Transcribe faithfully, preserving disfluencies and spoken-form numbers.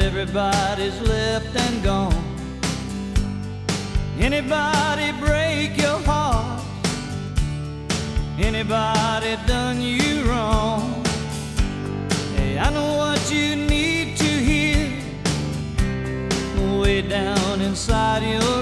everybody's left and gone. Anybody break your heart? Anybody done you wrong? Hey, I know what you need to hear way down inside your